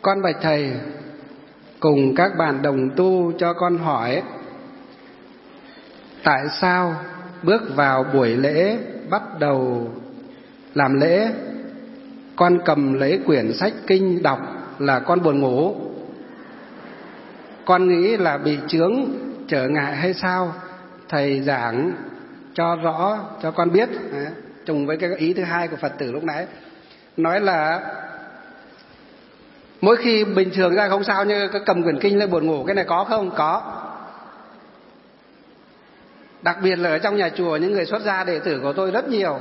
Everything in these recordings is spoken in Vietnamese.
Con bạch thầy, cùng các bạn đồng tu cho con hỏi, tại sao bước vào buổi lễ bắt đầu làm lễ, con cầm lấy quyển sách kinh đọc là con buồn ngủ? Con nghĩ là bị chướng trở ngại hay sao? Thầy giảng cho rõ cho con biết. Trùng với cái ý thứ hai của Phật tử lúc nãy, nói là mỗi khi bình thường ra không sao, nhưng cầm quyển kinh lên buồn ngủ, cái này có không? Có. Đặc biệt là ở trong nhà chùa, những người xuất gia đệ tử của tôi rất nhiều.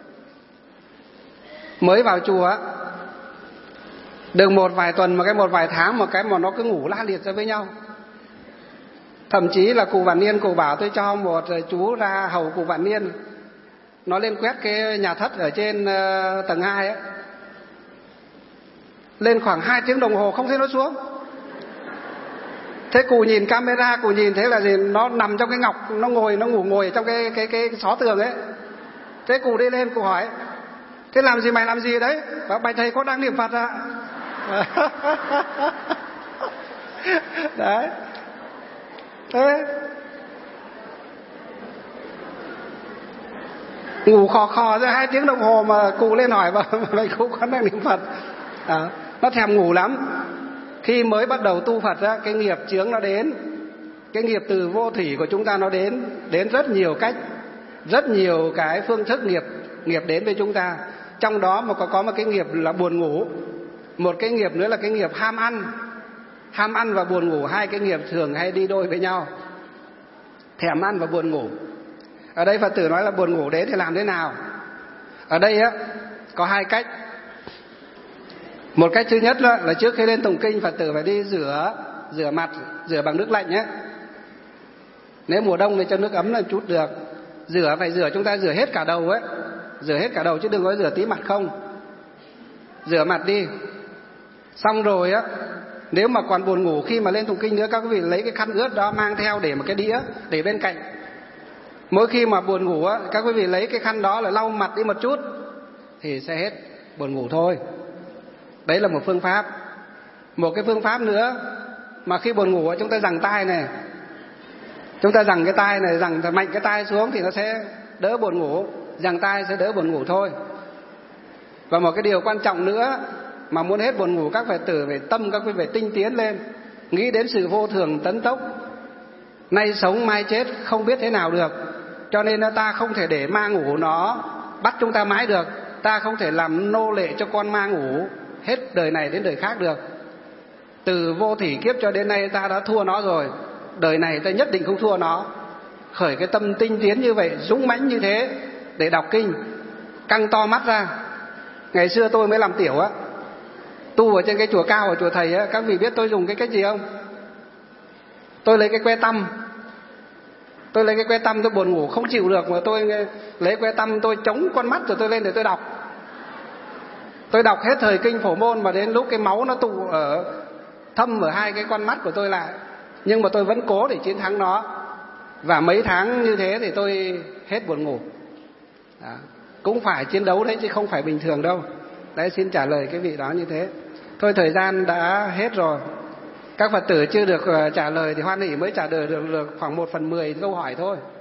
Mới vào chùa được một vài tuần, một vài tháng, một cái mà nó cứ ngủ la liệt ra với nhau. Thậm chí là cụ Vạn Niên, cụ bảo tôi cho một chú ra hầu cụ Vạn Niên, nó lên quét cái nhà thất ở trên tầng 2 ấy, lên khoảng 2 tiếng đồng hồ không thấy nó xuống. Thế cụ nhìn camera, cụ nhìn thấy là gì? Nó nằm trong cái ngọc, nó ngủ ngồi trong cái xó tường ấy. Thế cụ đi lên, cụ hỏi: thế làm gì, mày làm gì đấy? Bảo: bạch thầy có đang niệm Phật ạ. Đấy. Thế ngủ khò khò ra 2 tiếng đồng hồ mà cụ lên hỏi mà mày cũng có đang niệm Phật. Nó thèm ngủ lắm. Khi mới bắt đầu tu Phật á, cái nghiệp chướng nó đến, cái nghiệp từ vô thủy của chúng ta nó đến rất nhiều cách, rất nhiều cái phương thức nghiệp đến với chúng ta. Trong đó mà có một cái nghiệp là buồn ngủ, một cái nghiệp nữa là cái nghiệp ham ăn. Ham ăn và buồn ngủ, hai cái nghiệp thường hay đi đôi với nhau. Thèm ăn và buồn ngủ. Ở đây Phật tử nói là buồn ngủ đến thì làm thế nào? Ở đây á có hai cách. Một cách thứ nhất là trước khi lên tụng kinh, Phật tử phải đi rửa mặt, rửa bằng nước lạnh nhé. Nếu mùa đông thì cho nước ấm là chút được. Phải rửa, chúng ta rửa hết cả đầu ấy, rửa hết cả đầu chứ đừng có rửa tí mặt không. Rửa mặt đi. Xong rồi á, nếu mà còn buồn ngủ khi mà lên tụng kinh nữa, các quý vị lấy cái khăn ướt đó mang theo để một cái đĩa để bên cạnh. Mỗi khi mà buồn ngủ á, các quý vị lấy cái khăn đó là lau mặt đi một chút thì sẽ hết buồn ngủ thôi. Đấy là một phương pháp. Một cái phương pháp nữa mà khi buồn ngủ chúng ta giằng tai này, chúng ta giằng cái tai này, giằng mạnh cái tai xuống thì nó sẽ đỡ buồn ngủ. Giằng tai sẽ đỡ buồn ngủ thôi. Và một cái điều quan trọng nữa, mà muốn hết buồn ngủ, các Phật tử phải tâm các quý vị phải tinh tiến lên, nghĩ đến sự vô thường tấn tốc, nay sống mai chết, không biết thế nào được. Cho nên ta không thể để ma ngủ nó bắt chúng ta mãi được. Ta không thể làm nô lệ cho con ma ngủ hết đời này đến đời khác được. Từ vô thủy kiếp cho đến nay ta đã thua nó rồi, đời này ta nhất định không thua nó. Khởi cái tâm tinh tiến như vậy, dũng mãnh như thế để đọc kinh, căng to mắt ra. Ngày xưa tôi mới làm tiểu á, tu ở trên cái chùa cao, ở chùa thầy á, các vị biết tôi dùng cái cách gì không? Tôi lấy cái que tăm. Tôi buồn ngủ không chịu được mà tôi lấy que tăm, tôi chống con mắt rồi tôi lên để tôi đọc. Tôi đọc hết thời kinh Phổ Môn mà đến lúc cái máu nó tụ thâm ở hai cái con mắt của tôi lại. Nhưng mà tôi vẫn cố để chiến thắng nó. Và mấy tháng như thế thì tôi hết buồn ngủ. Đó. Cũng phải chiến đấu đấy chứ không phải bình thường đâu. Đấy, xin trả lời cái vị đó như thế. Thôi thời gian đã hết rồi. Các Phật tử chưa được trả lời thì hoan hỷ mới trả lời được khoảng 1/10 câu hỏi thôi.